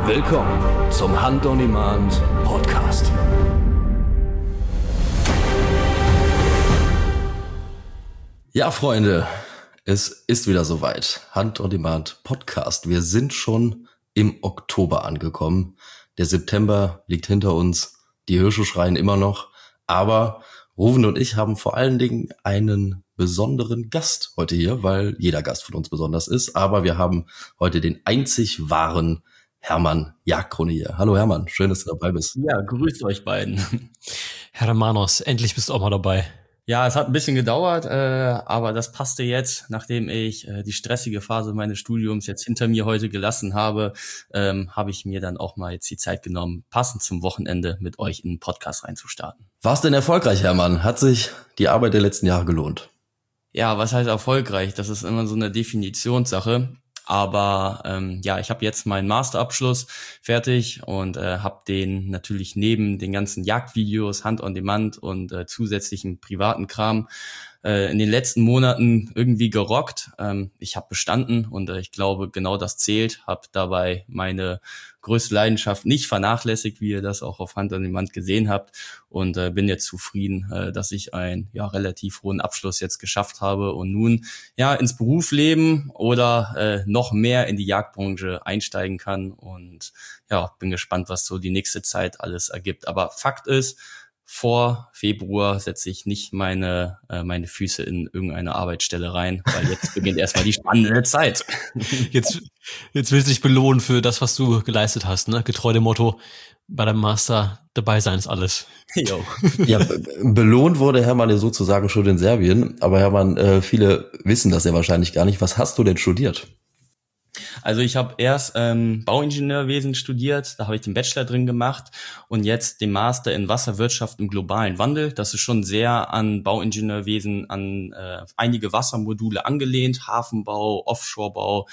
Willkommen zum Hunt on Demand Podcast. Ja, Freunde, es ist wieder soweit. Hunt on Demand Podcast. Wir sind schon im Oktober angekommen. Der September liegt hinter uns. Die Hirsche schreien immer noch. Aber Ruven und ich haben vor allen Dingen einen besonderen Gast heute hier, weil jeder Gast von uns besonders ist. Aber wir haben heute den einzig wahren Hermann Jagdkrone hier. Hallo Hermann, schön, dass du dabei bist. Ja, grüßt euch beiden. Hermanos, endlich bist du auch mal dabei. Ja, es hat ein bisschen gedauert, aber das passte jetzt, nachdem ich die stressige Phase meines Studiums jetzt hinter mir heute gelassen habe, habe ich mir dann auch mal jetzt die Zeit genommen, passend zum Wochenende mit euch in den Podcast reinzustarten. War's denn erfolgreich, Hermann? Hat sich die Arbeit der letzten Jahre gelohnt? Ja, was heißt erfolgreich? Das ist immer so eine Definitionssache. Aber ja, ich habe jetzt meinen Masterabschluss fertig und habe den natürlich neben den ganzen Jagdvideos, Hunt on Demand und zusätzlichen privaten Kram in den letzten Monaten irgendwie gerockt. Ich habe bestanden und ich glaube, genau das zählt. Habe dabei meine größte Leidenschaft nicht vernachlässigt, wie ihr das auch auf Hunt on Demand gesehen habt. Und bin jetzt zufrieden, dass ich einen relativ hohen Abschluss jetzt geschafft habe und nun ins Berufsleben oder noch mehr in die Jagdbranche einsteigen kann. Und bin gespannt, was so die nächste Zeit alles ergibt. Aber Fakt ist, vor Februar setze ich nicht meine Füße in irgendeine Arbeitsstelle rein, weil jetzt beginnt erstmal die spannende Zeit. Jetzt willst du dich belohnen für das, was du geleistet hast, ne? Getreu dem Motto, bei deinem Master dabei sein ist alles. Jo. Ja, belohnt wurde Hermann ja sozusagen schon in Serbien, aber Hermann, viele wissen das ja wahrscheinlich gar nicht. Was hast du denn studiert? Also ich habe erst Bauingenieurwesen studiert, da habe ich den Bachelor drin gemacht und jetzt den Master in Wasserwirtschaft im globalen Wandel. Das ist schon sehr an Bauingenieurwesen, an einige Wassermodule angelehnt, Hafenbau, Offshorebau,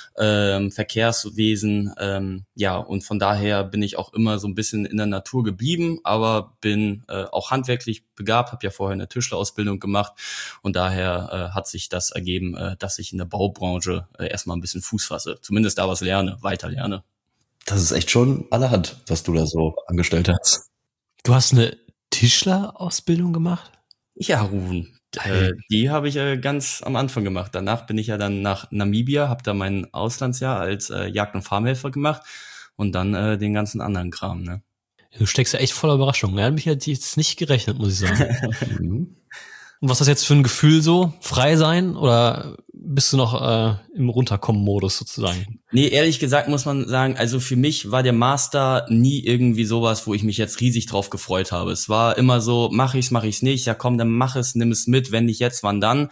Verkehrswesen, und von daher bin ich auch immer so ein bisschen in der Natur geblieben, aber bin auch handwerklich begabt, habe ja vorher eine Tischlerausbildung gemacht und daher hat sich das ergeben, dass ich in der Baubranche erstmal ein bisschen Fuß fasse, zumindest da was weiter lerne. Das ist echt schon allerhand, was du da so angestellt hast. Du hast eine Tischlerausbildung gemacht? Ja, Ruven. Die habe ich ganz am Anfang gemacht. Danach bin ich ja dann nach Namibia, habe da mein Auslandsjahr als Jagd- und Farmhelfer gemacht und dann den ganzen anderen Kram. Ne? Du steckst ja echt voller Überraschung. Ja, mich hat jetzt nicht gerechnet, muss ich sagen. Und was ist das jetzt für ein Gefühl so? Frei sein oder bist du noch im Runterkommen-Modus sozusagen? Nee, ehrlich gesagt muss man sagen, also für mich war der Master nie irgendwie sowas, wo ich mich jetzt riesig drauf gefreut habe. Es war immer so, mach ich's nicht, ja komm, dann mach es, nimm es mit, wenn nicht jetzt, wann dann.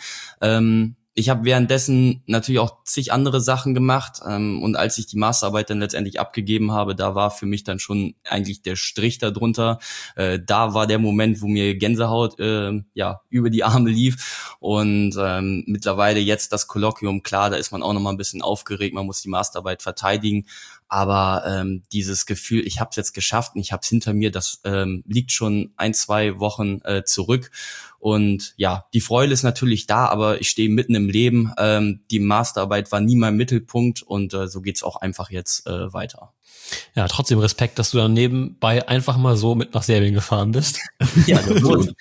Ich habe währenddessen natürlich auch zig andere Sachen gemacht und als ich die Masterarbeit dann letztendlich abgegeben habe, da war für mich dann schon eigentlich der Strich darunter. Da war der Moment, wo mir Gänsehaut über die Arme lief und mittlerweile jetzt das Kolloquium, klar, da ist man auch noch mal ein bisschen aufgeregt, man muss die Masterarbeit verteidigen, aber dieses Gefühl, ich habe es jetzt geschafft und ich habe es hinter mir, das liegt schon 1-2 Wochen zurück. Und ja, die Freude ist natürlich da, aber ich stehe mitten im Leben. Die Masterarbeit war nie mein Mittelpunkt und so geht's auch einfach jetzt weiter. Ja, trotzdem Respekt, dass du dann nebenbei einfach mal so mit nach Serbien gefahren bist. Ja, absolut.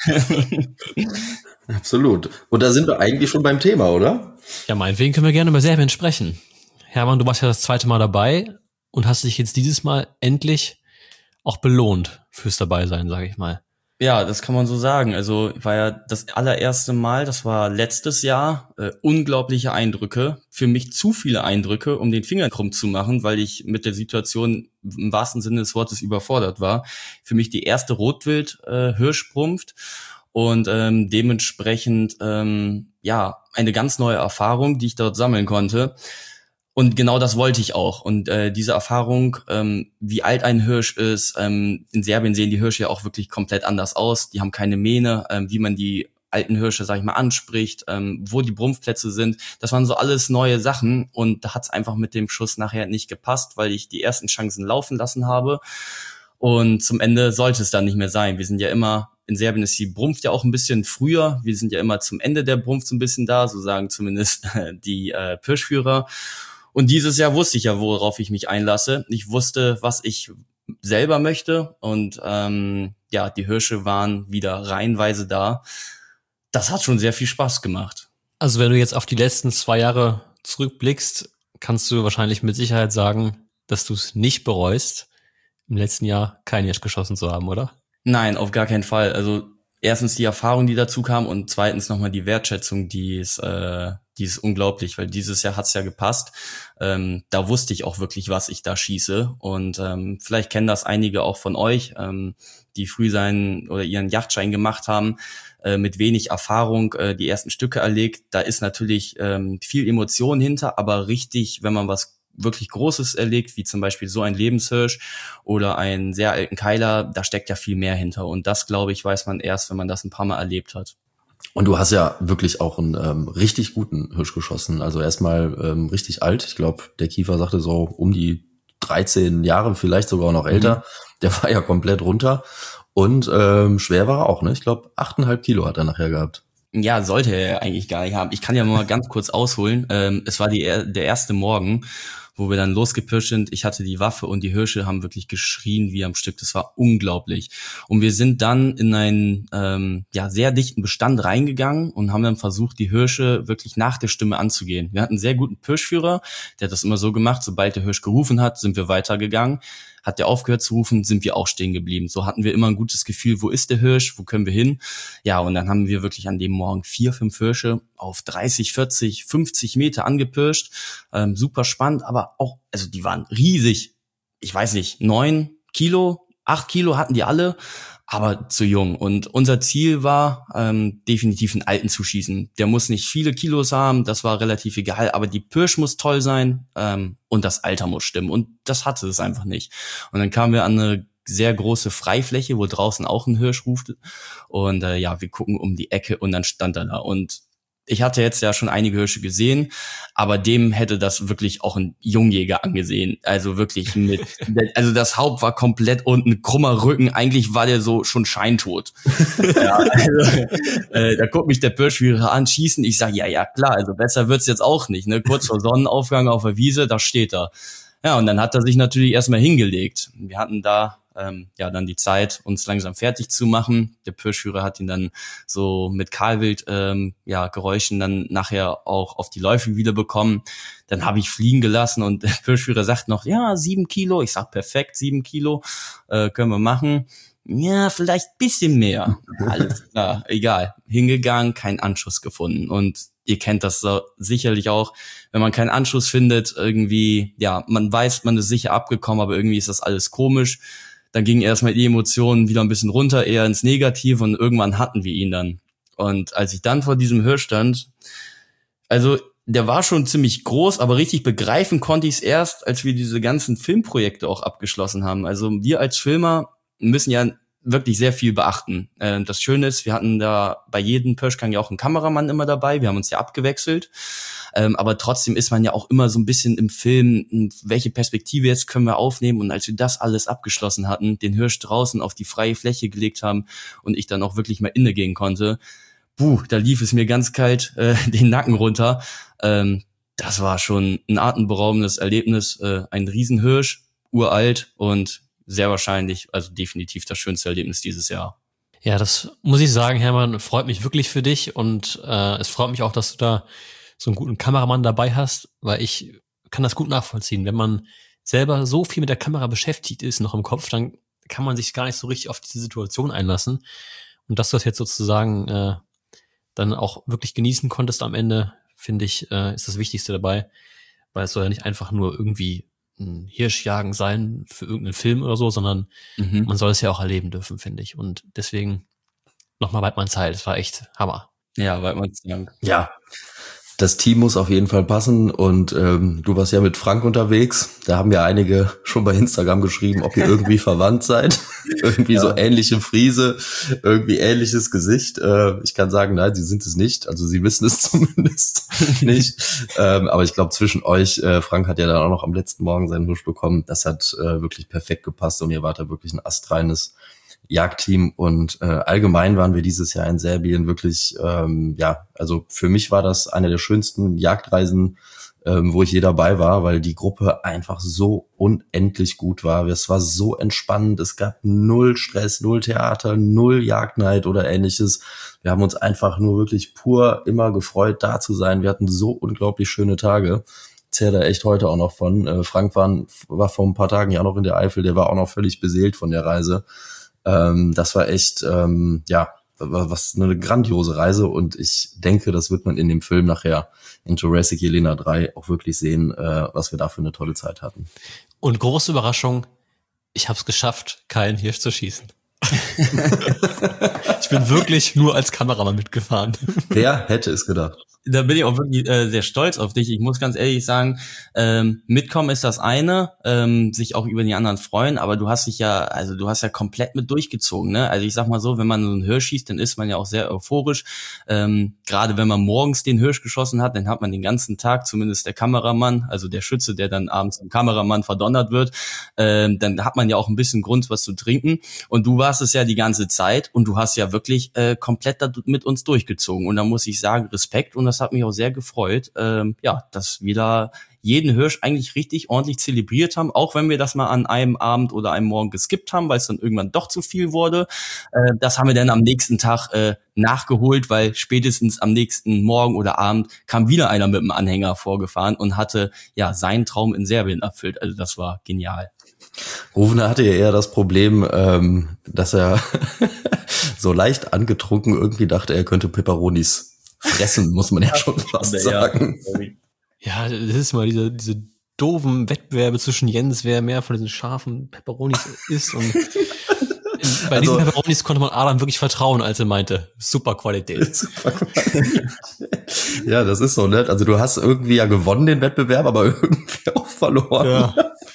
Absolut. Und da sind wir eigentlich schon beim Thema, oder? Ja, meinetwegen können wir gerne über Serbien sprechen. Hermann, du warst ja das 2. Mal dabei und hast dich jetzt dieses Mal endlich auch belohnt fürs Dabeisein, sage ich mal. Ja, das kann man so sagen. Also war ja das allererste Mal, das war letztes Jahr, unglaubliche Eindrücke. Für mich zu viele Eindrücke, um den Finger krumm zu machen, weil ich mit der Situation im wahrsten Sinne des Wortes überfordert war. Für mich die erste Rotwild-Hirschbrunft und dementsprechend eine ganz neue Erfahrung, die ich dort sammeln konnte. Und genau das wollte ich auch. Und diese Erfahrung, wie alt ein Hirsch ist, in Serbien sehen die Hirsche ja auch wirklich komplett anders aus. Die haben keine Mähne, wie man die alten Hirsche, sag ich mal, anspricht, wo die Brumpfplätze sind. Das waren so alles neue Sachen. Und da hat's einfach mit dem Schuss nachher nicht gepasst, weil ich die ersten Chancen laufen lassen habe. Und zum Ende sollte es dann nicht mehr sein. Wir sind ja immer, in Serbien ist die Brunft ja auch ein bisschen früher. Wir sind ja immer zum Ende der Brunft so ein bisschen da, so sagen zumindest die Pirschführer. Und dieses Jahr wusste ich ja, worauf ich mich einlasse. Ich wusste, was ich selber möchte und die Hirsche waren wieder reihenweise da. Das hat schon sehr viel Spaß gemacht. Also wenn du jetzt auf die letzten 2 Jahre zurückblickst, kannst du wahrscheinlich mit Sicherheit sagen, dass du es nicht bereust, im letzten Jahr keinen Hirsch geschossen zu haben, oder? Nein, auf gar keinen Fall. Also erstens die Erfahrung, die dazu kam und zweitens nochmal die Wertschätzung, die ist unglaublich, weil dieses Jahr hat's ja gepasst. Da wusste ich auch wirklich, was ich da schieße und vielleicht kennen das einige auch von euch, die früh ihren Jagdschein gemacht haben, mit wenig Erfahrung die ersten Stücke erlegt. Da ist natürlich viel Emotion hinter, aber richtig, wenn man was wirklich Großes erlegt, wie zum Beispiel so ein Lebenshirsch oder einen sehr alten Keiler, da steckt ja viel mehr hinter. Und das, glaube ich, weiß man erst, wenn man das ein paar Mal erlebt hat. Und du hast ja wirklich auch einen richtig guten Hirsch geschossen. Also erstmal richtig alt. Ich glaube, der Kiefer sagte so um die 13 Jahre, vielleicht sogar noch älter. Der war ja komplett runter. Und schwer war er auch, ne? Ich glaube, 8,5 Kilo hat er nachher gehabt. Ja, sollte er eigentlich gar nicht haben. Ich kann ja mal ganz kurz ausholen. Es war der erste Morgen, wo wir dann losgepirscht sind. Ich hatte die Waffe und die Hirsche haben wirklich geschrien wie am Stück. Das war unglaublich. Und wir sind dann in einen sehr dichten Bestand reingegangen und haben dann versucht, die Hirsche wirklich nach der Stimme anzugehen. Wir hatten einen sehr guten Pirschführer, der hat das immer so gemacht, sobald der Hirsch gerufen hat, sind wir weitergegangen. Hat der aufgehört zu rufen, sind wir auch stehen geblieben. So hatten wir immer ein gutes Gefühl, wo ist der Hirsch, wo können wir hin? Ja, und dann haben wir wirklich an dem Morgen 4, 5 Hirsche auf 30, 40, 50 Meter angepirscht. Super spannend, aber auch, also die waren riesig. Ich weiß nicht, 9 Kilo, 8 Kilo hatten die alle, aber zu jung. Und unser Ziel war, definitiv einen Alten zu schießen. Der muss nicht viele Kilos haben, das war relativ egal, aber die Pirsch muss toll sein und das Alter muss stimmen. Und das hatte es einfach nicht. Und dann kamen wir an eine sehr große Freifläche, wo draußen auch ein Hirsch ruft. Und wir gucken um die Ecke und dann stand er da. Und ich hatte jetzt ja schon einige Hirsche gesehen, aber dem hätte das wirklich auch ein Jungjäger angesehen. Also wirklich also das Haupt war komplett unten, krummer Rücken. Eigentlich war der so schon scheintot. Da guckt mich der Pirschführer an, schießen. Ich sage, ja, klar, also besser wird's jetzt auch nicht. Ne? Kurz vor Sonnenaufgang auf der Wiese, da steht er. Ja, und dann hat er sich natürlich erstmal hingelegt. Wir hatten da dann die Zeit, uns langsam fertig zu machen. Der Pirschführer hat ihn dann so mit Kahlwild Geräuschen dann nachher auch auf die Läufe wieder bekommen. Dann habe ich fliegen gelassen und der Pirschführer sagt noch, 7 Kilo. Ich sag, perfekt, 7 Kilo können wir machen. Ja, vielleicht ein bisschen mehr. Alles klar, egal. Hingegangen, keinen Anschuss gefunden. Und ihr kennt das so sicherlich auch, wenn man keinen Anschluss findet, irgendwie, man weiß, man ist sicher abgekommen, aber irgendwie ist das alles komisch. Dann gingen erstmal die Emotionen wieder ein bisschen runter, eher ins Negative und irgendwann hatten wir ihn dann. Und als ich dann vor diesem Hirsch stand, also der war schon ziemlich groß, aber richtig begreifen konnte ich es erst, als wir diese ganzen Filmprojekte auch abgeschlossen haben. Also wir als Filmer müssen ja wirklich sehr viel beachten. Das Schöne ist, wir hatten da bei jedem Pirschgang ja auch einen Kameramann immer dabei. Wir haben uns ja abgewechselt. Aber trotzdem ist man ja auch immer so ein bisschen im Film, welche Perspektive jetzt können wir aufnehmen. Und als wir das alles abgeschlossen hatten, den Hirsch draußen auf die freie Fläche gelegt haben und ich dann auch wirklich mal innegehen konnte, da lief es mir ganz kalt den Nacken runter. Das war schon ein atemberaubendes Erlebnis. Ein Riesenhirsch, uralt und sehr wahrscheinlich, also definitiv das schönste Erlebnis dieses Jahr. Ja, das muss ich sagen, Hermann, freut mich wirklich für dich und es freut mich auch, dass du da so einen guten Kameramann dabei hast, weil ich kann das gut nachvollziehen. Wenn man selber so viel mit der Kamera beschäftigt ist, noch im Kopf, dann kann man sich gar nicht so richtig auf diese Situation einlassen. Und dass du das jetzt sozusagen dann auch wirklich genießen konntest am Ende, finde ich, ist das Wichtigste dabei, weil es soll ja nicht einfach nur irgendwie ein Hirschjagen sein für irgendeinen Film oder so, sondern man soll es ja auch erleben dürfen, finde ich. Und deswegen nochmal Weidmanns Heil, das war echt Hammer. Ja, Weidmanns Dank. Ja, das Team muss auf jeden Fall passen und du warst ja mit Frank unterwegs. Da haben ja einige schon bei Instagram geschrieben, ob ihr irgendwie verwandt seid. Irgendwie so ähnliche Friese, irgendwie ähnliches Gesicht. Ich kann sagen, nein, sie sind es nicht. Also sie wissen es zumindest nicht. Aber ich glaube, zwischen euch, Frank hat ja dann auch noch am letzten Morgen seinen Hirsch bekommen. Das hat wirklich perfekt gepasst und ihr wart da wirklich ein astreines Jagdteam und allgemein waren wir dieses Jahr in Serbien wirklich, also für mich war das eine der schönsten Jagdreisen wo ich je dabei war, weil die Gruppe einfach so unendlich gut war. Es war so entspannend, es gab null Stress, null Theater, null Jagdneid oder ähnliches. Wir haben uns einfach nur wirklich pur immer gefreut, da zu sein. Wir hatten so unglaublich schöne Tage. Zählt da echt heute auch noch von. Frank war vor ein paar Tagen ja auch noch in der Eifel, der war auch noch völlig beseelt von der Reise. Das war echt, was eine grandiose Reise, und ich denke, das wird man in dem Film nachher in Jurassic Jelena 3 auch wirklich sehen, was wir da für eine tolle Zeit hatten. Und große Überraschung, ich habe es geschafft, keinen Hirsch zu schießen. Ich bin wirklich nur als Kameramann mitgefahren. Wer hätte es gedacht? Da bin ich auch wirklich sehr stolz auf dich. Ich muss ganz ehrlich sagen, mitkommen ist das eine, sich auch über die anderen freuen, aber du hast ja komplett mit durchgezogen, ne? Also ich sag mal so, wenn man so einen Hirsch schießt, dann ist man ja auch sehr euphorisch. Gerade wenn man morgens den Hirsch geschossen hat, dann hat man den ganzen Tag, zumindest der Kameramann, also der Schütze, der dann abends vom Kameramann verdonnert wird, dann hat man ja auch ein bisschen Grund, was zu trinken. Und du warst es ja die ganze Zeit und du hast ja wirklich komplett mit uns durchgezogen. Und da muss ich sagen, Respekt, und das hat mich auch sehr gefreut, dass wir da jeden Hirsch eigentlich richtig ordentlich zelebriert haben, auch wenn wir das mal an einem Abend oder einem Morgen geskippt haben, weil es dann irgendwann doch zu viel wurde. Das haben wir dann am nächsten Tag nachgeholt, weil spätestens am nächsten Morgen oder Abend kam wieder einer mit dem Anhänger vorgefahren und hatte ja seinen Traum in Serbien erfüllt. Also das war genial. Rufner hatte ja eher das Problem, dass er so leicht angetrunken irgendwie dachte, er könnte Peperonis fressen, muss man ja schon fast sagen. Ja, das ist mal diese doofen Wettbewerbe zwischen Jens, wer mehr von diesen scharfen Peperonis isst. Und bei diesen Peperonis konnte man Adam wirklich vertrauen, als er meinte, super Qualität. Super Qualität. Ja, das ist so, ne? Also du hast irgendwie ja gewonnen den Wettbewerb, aber irgendwie auch verloren. Ja.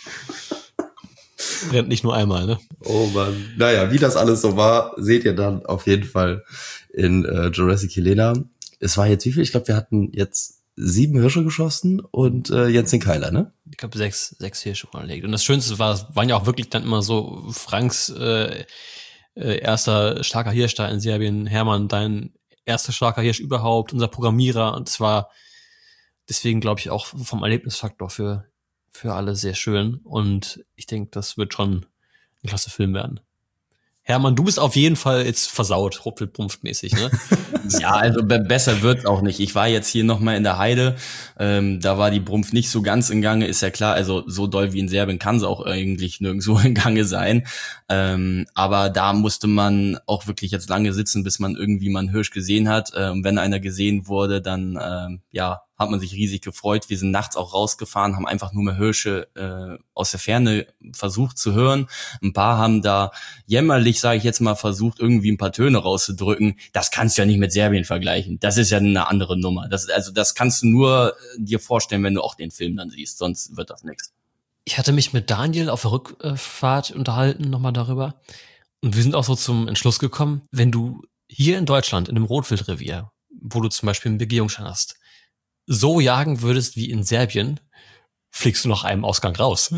Brennt nicht nur einmal, ne? Oh Mann. Naja, wie das alles so war, seht ihr dann auf jeden Fall in Jurassic Jelena. Es war jetzt wie viel? Ich glaube, wir hatten jetzt 7 Hirsche geschossen und Jens den Keiler, ne? Ich glaube, 6 Hirsche angelegt. Und das Schönste waren ja auch wirklich dann immer so Franks erster starker Hirsch da in Serbien, Hermann, dein erster starker Hirsch überhaupt, unser Programmierer. Und es war deswegen, glaube ich, auch vom Erlebnisfaktor für alle sehr schön. Und ich denke, das wird schon ein klasse Film werden. Hermann, du bist auf jeden Fall jetzt versaut, ruppelpumpfmäßig, ne? Ja, also besser wird's auch nicht. Ich war jetzt hier nochmal in der Heide, da war die Brumpf nicht so ganz in Gange, ist ja klar, also so doll wie in Serbien kann sie auch eigentlich nirgendwo in Gange sein. Aber da musste man auch wirklich jetzt lange sitzen, bis man irgendwie mal einen Hirsch gesehen hat. Und wenn einer gesehen wurde, dann hat man sich riesig gefreut. Wir sind nachts auch rausgefahren, haben einfach nur mehr Hirsche aus der Ferne versucht zu hören. Ein paar haben da jämmerlich, sage ich jetzt mal, versucht, irgendwie ein paar Töne rauszudrücken. Das kannst du ja nicht mit Serbien vergleichen. Das ist ja eine andere Nummer. Das kannst du nur dir vorstellen, wenn du auch den Film dann siehst. Sonst wird das nichts. Ich hatte mich mit Daniel auf der Rückfahrt unterhalten, nochmal darüber. Und wir sind auch so zum Entschluss gekommen, wenn du hier in Deutschland in einem Rotwildrevier, wo du zum Beispiel einen Begehungsschein hast, so jagen würdest wie in Serbien, fliegst du nach einem Ausgang raus.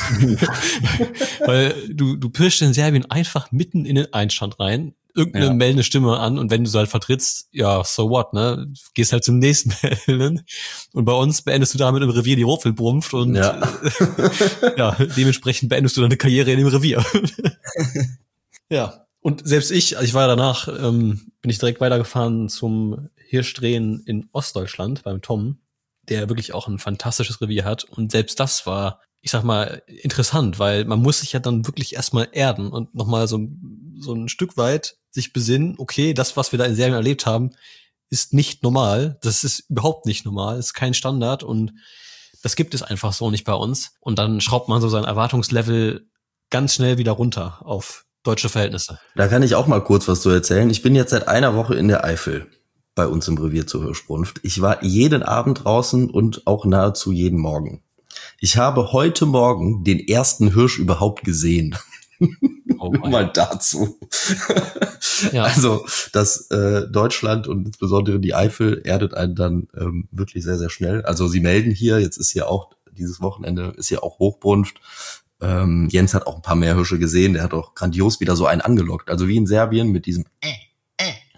Weil du pirschst in Serbien einfach mitten in den Einstand rein, irgendeine meldende Stimme an, und wenn du sie halt vertrittst, ja, so what, ne? Gehst halt zum nächsten Melden. Und bei uns beendest du damit im Revier die Rotwildbrumpf und dementsprechend beendest du deine Karriere in dem Revier. Ja. Und selbst ich war danach, bin ich direkt weitergefahren zum Hirschdrehen in Ostdeutschland beim Tom, der wirklich auch ein fantastisches Revier hat. Und selbst das war, ich sag mal, interessant, weil man muss sich ja dann wirklich erstmal erden und nochmal so ein Stück weit sich besinnen, okay, das, was wir da in Serbien erlebt haben, ist nicht normal. Das ist überhaupt nicht normal, ist kein Standard, und das gibt es einfach so nicht bei uns. Und dann schraubt man so sein Erwartungslevel ganz schnell wieder runter auf deutsche Verhältnisse. Da kann ich auch mal kurz was zu erzählen. Ich bin jetzt seit einer Woche in der Eifel bei uns im Revier zur Hirschbrunft. Ich war jeden Abend draußen und auch nahezu jeden Morgen. Ich habe heute Morgen den ersten Hirsch überhaupt gesehen. Oh mal dazu. Ja. Also das Deutschland und insbesondere die Eifel erdet einen dann wirklich sehr, sehr schnell. Also sie melden hier, jetzt ist hier auch, dieses Wochenende ist hier auch Hochbrunft. Jens hat auch ein paar mehr Hirsche gesehen, der hat auch grandios wieder so einen angelockt. Also wie in Serbien mit diesem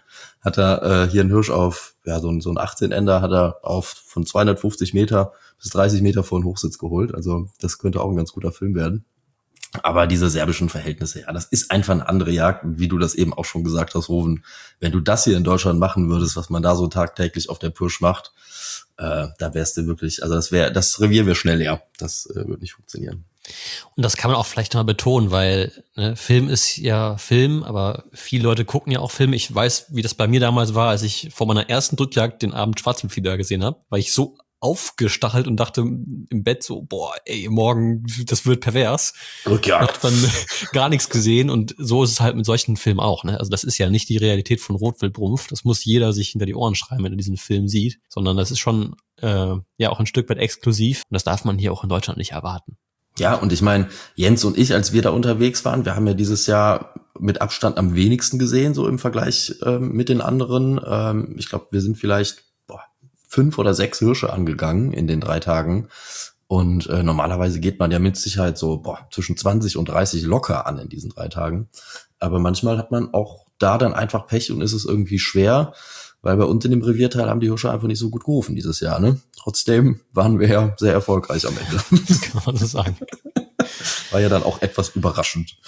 hat er hier einen Hirsch auf, ja, so ein 18-Ender hat er auf von 250 Meter bis 30 Meter vor den Hochsitz geholt. Also das könnte auch ein ganz guter Film werden. Aber diese serbischen Verhältnisse, ja, das ist einfach eine andere Jagd, wie du das eben auch schon gesagt hast, Ruven. Wenn du das hier in Deutschland machen würdest, was man da so tagtäglich auf der Pirsch macht, da wärst du wirklich, also das Revier wäre schnell leer. Das würde nicht funktionieren. Und das kann man auch vielleicht noch mal betonen, weil Film ist ja Film, aber viele Leute gucken ja auch Filme. Ich weiß, wie das bei mir damals war, als ich vor meiner ersten Drückjagd den Abend Schwarzwildfieber gesehen habe, weil ich so aufgestachelt und dachte im Bett so, boah, ey, morgen, das wird pervers. Rückjagd. Hab dann gar nichts gesehen und so ist es halt mit solchen Filmen auch, ne? Also das ist ja nicht die Realität von Rotwildbrumpf, das muss jeder sich hinter die Ohren schreiben, wenn er diesen Film sieht, sondern das ist schon ja auch ein Stück weit exklusiv und das darf man hier auch in Deutschland nicht erwarten. Ja, und ich meine, Jens und ich, als wir da unterwegs waren, wir haben ja dieses Jahr mit Abstand am wenigsten gesehen, so im Vergleich mit den anderen. Ich glaube, wir sind vielleicht 5 oder 6 Hirsche angegangen in den 3 Tagen. Und normalerweise geht man ja mit Sicherheit so zwischen 20 und 30 locker an in diesen 3 Tagen. Aber manchmal hat man auch da dann einfach Pech und ist es irgendwie schwer, weil bei uns in dem Revierteil haben die Hirsche einfach nicht so gut gerufen dieses Jahr, ne? Trotzdem waren wir ja sehr erfolgreich am Ende. Das kann man so sagen. War ja dann auch etwas überraschend.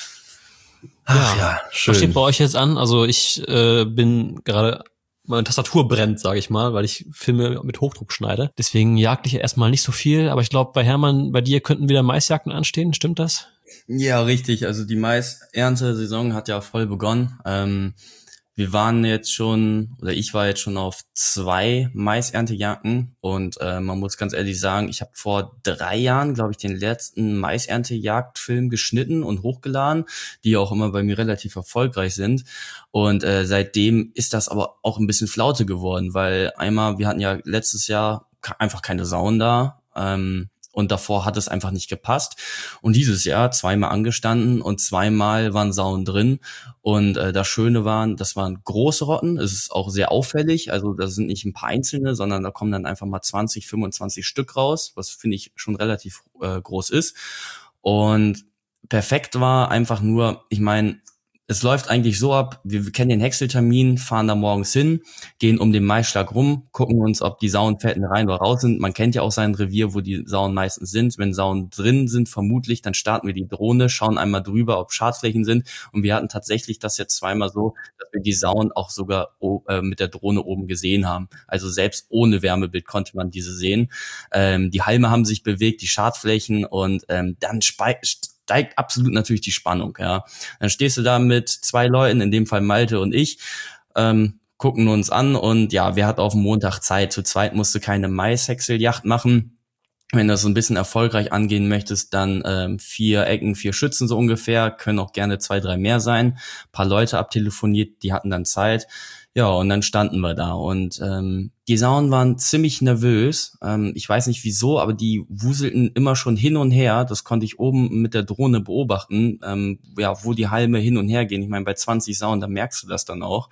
Ach ja, schön. Was steht bei euch jetzt an? Also ich bin gerade, meine Tastatur brennt, sage ich mal, weil ich Filme mit Hochdruck schneide. Deswegen jagd ich erstmal nicht so viel. Aber ich glaube, bei Hermann, bei dir könnten wieder Maisjagden anstehen. Stimmt das? Ja, richtig. Also die Maiserntesaison hat ja voll begonnen. Wir waren jetzt schon, oder ich war jetzt schon auf 2 Maiserntejagden und man muss ganz ehrlich sagen, ich habe vor 3 Jahren, glaube ich, den letzten Maiserntejagdfilm geschnitten und hochgeladen, die auch immer bei mir relativ erfolgreich sind. Und seitdem ist das aber auch ein bisschen Flaute geworden, weil einmal, wir hatten ja letztes Jahr einfach keine Sauen da, und davor hat es einfach nicht gepasst. Und dieses Jahr 2-mal angestanden und 2-mal waren Sauen drin. Und das Schöne waren, das waren große Rotten. Es ist auch sehr auffällig. Also das sind nicht ein paar einzelne, sondern da kommen dann einfach mal 20, 25 Stück raus, was finde ich schon relativ groß ist. Und perfekt war einfach nur, ich meine, es läuft eigentlich so ab, wir kennen den Häckseltermin, fahren da morgens hin, gehen um den Maisschlag rum, gucken uns, ob die Sauenfährten rein oder raus sind. Man kennt ja auch sein Revier, wo die Sauen meistens sind. Wenn Sauen drin sind, vermutlich, dann starten wir die Drohne, schauen einmal drüber, ob Schadflächen sind. Und wir hatten tatsächlich das jetzt 2-mal so, dass wir die Sauen auch sogar mit der Drohne oben gesehen haben. Also selbst ohne Wärmebild konnte man diese sehen. Die Halme haben sich bewegt, die Schadflächen und dann steigt absolut natürlich die Spannung, ja. Dann stehst du da mit 2 Leuten, in dem Fall Malte und ich, gucken uns an und ja, wer hat auf dem Montag Zeit? Zu zweit musst du keine Maishäckseljagd machen. Wenn du das so ein bisschen erfolgreich angehen möchtest, dann 4 Ecken, 4 Schützen so ungefähr, können auch gerne 2, 3 mehr sein. Ein paar Leute abtelefoniert, die hatten dann Zeit. Ja, und dann standen wir da und die Sauen waren ziemlich nervös. Ich weiß nicht wieso, aber die wuselten immer schon hin und her. Das konnte ich oben mit der Drohne beobachten, ja, wo die Halme hin und her gehen. Ich meine, bei 20 Sauen, da merkst du das dann auch.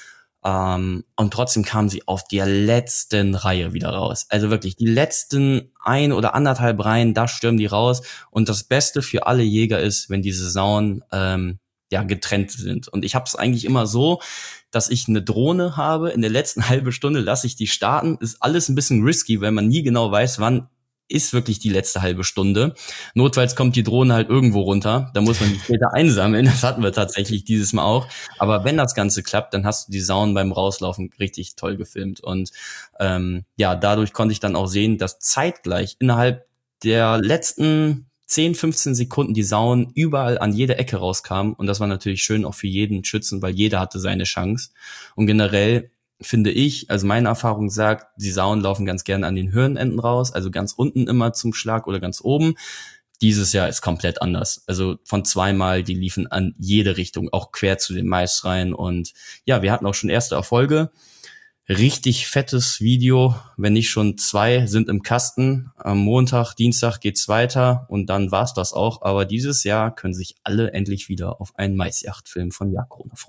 Und trotzdem kamen sie auf der letzten Reihe wieder raus. Also wirklich, die letzten 1 oder 1,5 Reihen, da stürmen die raus. Und das Beste für alle Jäger ist, wenn diese Sauen ja getrennt sind. Und ich habe es eigentlich immer so, dass ich eine Drohne habe. In der letzten halben Stunde lasse ich die starten. Ist alles ein bisschen risky, weil man nie genau weiß, wann ist wirklich die letzte halbe Stunde. Notfalls kommt die Drohne halt irgendwo runter. Da muss man die später einsammeln. Das hatten wir tatsächlich dieses Mal auch. Aber wenn das Ganze klappt, dann hast du die Sauen beim Rauslaufen richtig toll gefilmt. Und ja, dadurch konnte ich dann auch sehen, dass zeitgleich innerhalb der letzten 10, 15 Sekunden die Sauen überall an jeder Ecke rauskamen. Und das war natürlich schön auch für jeden Schützen, weil jeder hatte seine Chance. Und generell finde ich, also meine Erfahrung sagt, die Sauen laufen ganz gerne an den Hirnenden raus, also ganz unten immer zum Schlag oder ganz oben. Dieses Jahr ist komplett anders. Also von 2-mal, die liefen an jede Richtung, auch quer zu den Mais rein. Und ja, wir hatten auch schon erste Erfolge. Richtig fettes Video, wenn nicht schon 2 sind im Kasten. Am Montag, Dienstag geht's weiter und dann war's das auch. Aber dieses Jahr können sich alle endlich wieder auf einen Maisjagdfilm von Jagdkrone freuen.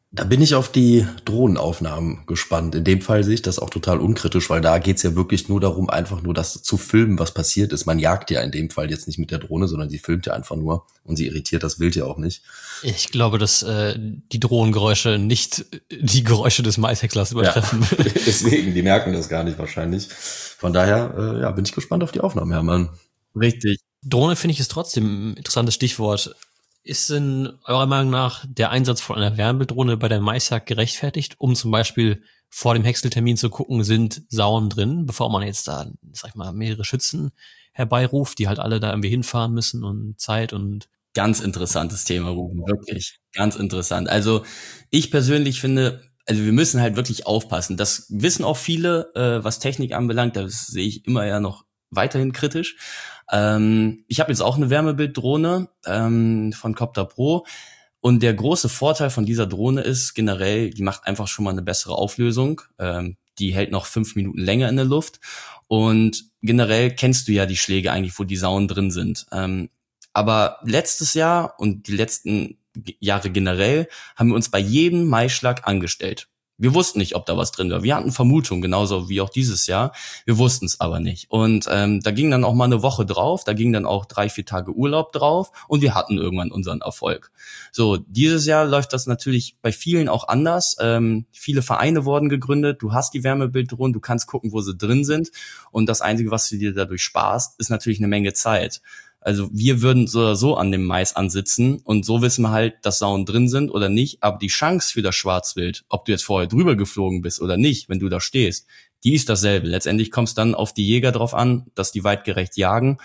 Da bin ich auf die Drohnenaufnahmen gespannt. In dem Fall sehe ich das auch total unkritisch, weil da geht's ja wirklich nur darum, einfach nur das zu filmen, was passiert ist. Man jagt ja in dem Fall jetzt nicht mit der Drohne, sondern sie filmt ja einfach nur und sie irritiert das Wild ja auch nicht. Ich glaube, dass die Drohnengeräusche nicht die Geräusche des Maishäcklers übertreffen. Ja, deswegen, die merken das gar nicht wahrscheinlich. Von daher, bin ich gespannt auf die Aufnahmen, Hermann. Richtig. Drohne finde ich ist trotzdem ein interessantes Stichwort. Ist in eurer Meinung nach der Einsatz von einer Wärmebilddrohne bei der Maisjagd gerechtfertigt, um zum Beispiel vor dem Häckseltermin zu gucken, sind Sauen drin, bevor man jetzt da, sag ich mal, mehrere Schützen herbeiruft, die halt alle da irgendwie hinfahren müssen und Zeit und... Ganz interessantes Thema, Ruben, wirklich. Ganz interessant. Also ich persönlich finde, also wir müssen halt wirklich aufpassen. Das wissen auch viele, was Technik anbelangt, das sehe ich immer ja noch weiterhin kritisch. Ich habe jetzt auch eine Wärmebilddrohne von Copter Pro und der große Vorteil von dieser Drohne ist generell, die macht einfach schon mal eine bessere Auflösung, die hält noch 5 Minuten länger in der Luft und generell kennst du ja die Schläge eigentlich, wo die Sauen drin sind. Aber letztes Jahr und die letzten Jahre generell haben wir uns bei jedem Maisschlag angestellt. Wir wussten nicht, ob da was drin war. Wir hatten Vermutungen, genauso wie auch dieses Jahr. Wir wussten es aber nicht. Und da ging dann auch mal eine Woche drauf, da ging dann auch 3-4 Tage Urlaub drauf und wir hatten irgendwann unseren Erfolg. So, dieses Jahr läuft das natürlich bei vielen auch anders. Viele Vereine wurden gegründet, du hast die Wärmebilddrohnen, du kannst gucken, wo sie drin sind. Und das Einzige, was du dir dadurch sparst, ist natürlich eine Menge Zeit. Also wir würden so oder so an dem Mais ansitzen und so wissen wir halt, dass Sauen drin sind oder nicht. Aber die Chance für das Schwarzwild, ob du jetzt vorher drüber geflogen bist oder nicht, wenn du da stehst, die ist dasselbe. Letztendlich kommt es dann auf die Jäger drauf an, dass die weitgerecht jagen.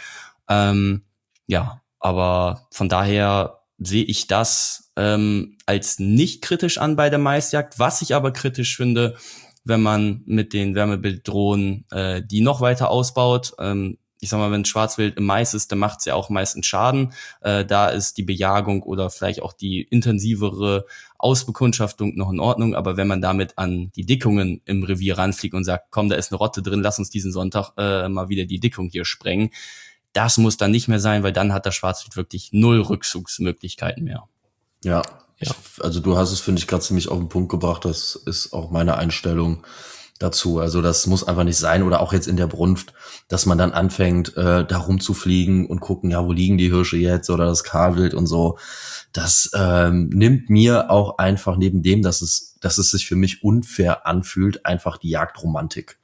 Aber von daher sehe ich das als nicht kritisch an bei der Maisjagd. Was ich aber kritisch finde, wenn man mit den Wärmebilddrohnen die noch weiter ausbaut, ich sag mal, wenn Schwarzwild im Mais ist, dann macht es ja auch meistens Schaden. Da ist die Bejagung oder vielleicht auch die intensivere Ausbekundschaftung noch in Ordnung. Aber wenn man damit an die Dickungen im Revier ranfliegt und sagt, komm, da ist eine Rotte drin, lass uns diesen Sonntag mal wieder die Dickung hier sprengen, das muss dann nicht mehr sein, weil dann hat das Schwarzwild wirklich 0 Rückzugsmöglichkeiten mehr. Ja. Also du hast es, finde ich, gerade ziemlich auf den Punkt gebracht. Das ist auch meine Einstellung dazu. Also das muss einfach nicht sein oder auch jetzt in der Brunft, dass man dann anfängt, da rumzufliegen und gucken, ja, wo liegen die Hirsche jetzt oder das Kahlwild und so. Das nimmt mir auch einfach neben dem, dass es sich für mich unfair anfühlt, einfach die Jagdromantik.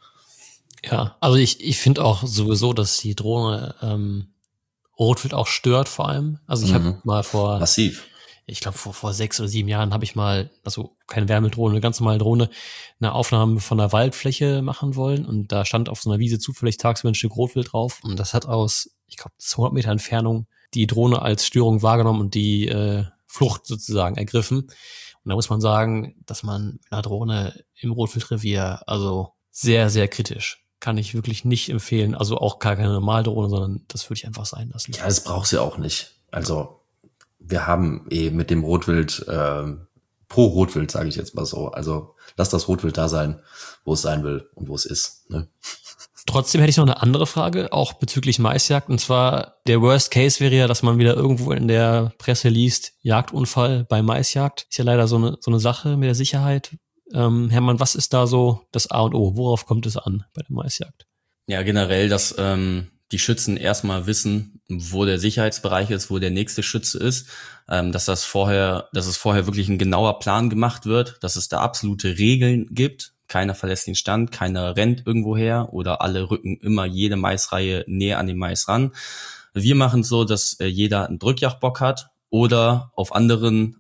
Ja, also ich finde auch sowieso, dass die Drohne Rotwild auch stört vor allem. Also ich habe mal massiv. Ich glaube, vor 6 oder 7 Jahren habe ich mal, also keine Wärmeldrohne, eine ganz normale Drohne, eine Aufnahme von einer Waldfläche machen wollen. Und da stand auf so einer Wiese zufällig tagsüber ein Stück Rotwild drauf. Und das hat aus, ich glaube, 200 Meter Entfernung die Drohne als Störung wahrgenommen und die Flucht sozusagen ergriffen. Und da muss man sagen, dass man mit einer Drohne im Rotwildrevier, also sehr, sehr kritisch, kann ich wirklich nicht empfehlen. Also auch gar keine Normaldrohne, sondern das würde ich einfach sein lassen. Ja, das brauchst du ja auch nicht. Also wir haben mit dem Rotwild, pro Rotwild, sage ich jetzt mal so. Also lass das Rotwild da sein, wo es sein will und wo es ist. Ne? Trotzdem hätte ich noch eine andere Frage, auch bezüglich Maisjagd. Und zwar, der Worst Case wäre ja, dass man wieder irgendwo in der Presse liest, Jagdunfall bei Maisjagd. Ist ja leider so eine Sache mit der Sicherheit. Hermann, was ist da so das A und O? Worauf kommt es an bei der Maisjagd? Ja, generell, dass die Schützen erstmal wissen, wo der Sicherheitsbereich ist, wo der nächste Schütze ist, dass es vorher wirklich ein genauer Plan gemacht wird, dass es da absolute Regeln gibt. Keiner verlässt den Stand, keiner rennt irgendwo her oder alle rücken immer jede Maisreihe näher an den Mais ran. Wir machen es so, dass jeder einen Drückjagdbock hat oder auf anderen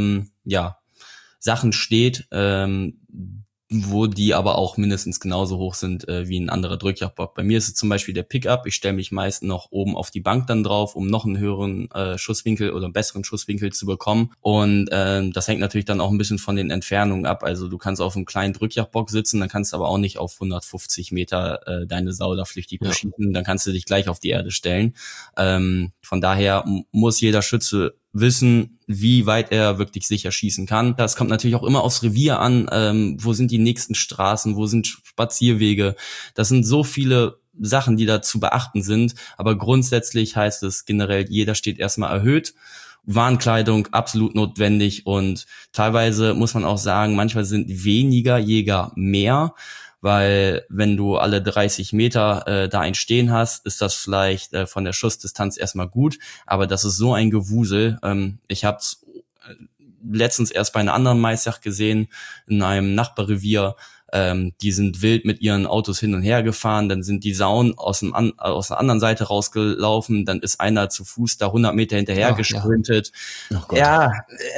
Sachen steht, wo die aber auch mindestens genauso hoch sind wie ein anderer Drückjagdbock. Bei mir ist es zum Beispiel der Pickup. Ich stelle mich meist noch oben auf die Bank dann drauf, um noch einen höheren Schusswinkel oder einen besseren Schusswinkel zu bekommen. Und das hängt natürlich dann auch ein bisschen von den Entfernungen ab. Also du kannst auf einem kleinen Drückjagdbock sitzen, dann kannst du aber auch nicht auf 150 Meter deine Sau da flüchtig beschießen. Dann kannst du dich gleich auf die Erde stellen. Von daher muss jeder Schütze wissen, wie weit er wirklich sicher schießen kann. Das kommt natürlich auch immer aufs Revier an. Wo sind die nächsten Straßen? Wo sind Spazierwege? Das sind so viele Sachen, die da zu beachten sind. Aber grundsätzlich heißt es generell, jeder steht erstmal erhöht. Warnkleidung absolut notwendig und teilweise muss man auch sagen, manchmal sind weniger Jäger mehr, weil wenn du alle 30 Meter da ein Stehen hast, ist das vielleicht von der Schussdistanz erstmal gut, aber das ist so ein Gewusel. Ich habe es letztens erst bei einer anderen Maisjagd gesehen, in einem Nachbarrevier. Die sind wild mit ihren Autos hin und her gefahren, dann sind die Sauen aus der anderen Seite rausgelaufen, dann ist einer zu Fuß da 100 Meter hinterher gesprintet. Ja,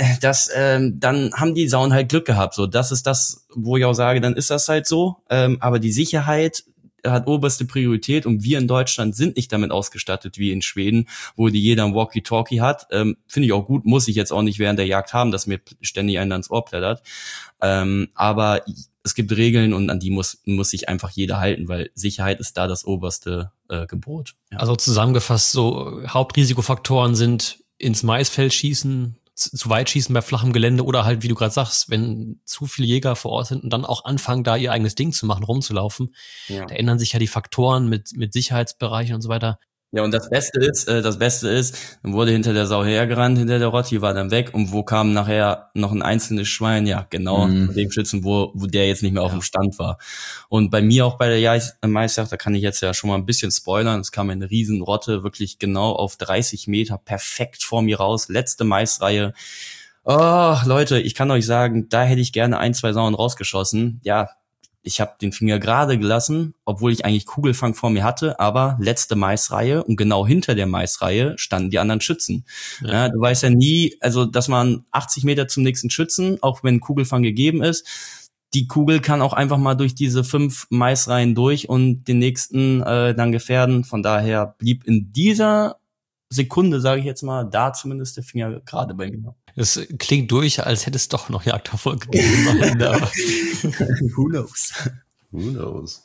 dann haben die Sauen halt Glück gehabt. So, das ist das, wo ich auch sage, dann ist das halt so. Aber die Sicherheit hat oberste Priorität und wir in Deutschland sind nicht damit ausgestattet wie in Schweden, wo jeder ein Walkie-Talkie hat. Finde ich auch gut, muss ich jetzt auch nicht während der Jagd haben, dass mir ständig einer ins Ohr plättert. Aber es gibt Regeln und an die muss sich einfach jeder halten, weil Sicherheit ist da das oberste Gebot. Ja. Also zusammengefasst, so Hauptrisikofaktoren sind ins Maisfeld schießen, zu weit schießen bei flachem Gelände oder halt, wie du gerade sagst, wenn zu viele Jäger vor Ort sind und dann auch anfangen, da ihr eigenes Ding zu machen, rumzulaufen. Ja. Da ändern sich ja die Faktoren mit Sicherheitsbereichen und so weiter. Ja, und das Beste ist, dann wurde hinter der Sau hergerannt, hinter der Rotti war dann weg und wo kam nachher noch ein einzelnes Schwein? Ja, genau, mit dem Schützen, wo der jetzt nicht mehr auf dem Stand war. Und bei mir auch bei der Maisjagd, da kann ich jetzt ja schon mal ein bisschen spoilern, es kam eine riesen Rotte, wirklich genau auf 30 Meter, perfekt vor mir raus, letzte Maisreihe. Oh, Leute, ich kann euch sagen, da hätte ich gerne 1-2 Sauen rausgeschossen. Ja, ich habe den Finger gerade gelassen, obwohl ich eigentlich Kugelfang vor mir hatte, aber letzte Maisreihe und genau hinter der Maisreihe standen die anderen Schützen. Ja, du weißt ja nie, also dass man 80 Meter zum nächsten Schützen, auch wenn Kugelfang gegeben ist, die Kugel kann auch einfach mal durch diese 5 Maisreihen durch und den nächsten dann gefährden. Von daher blieb in dieser Sekunde, sage ich jetzt mal, da zumindest der Finger gerade bei mir. Es klingt durch, als hätte es doch noch Jagderfolg gegeben. Who knows? Who knows?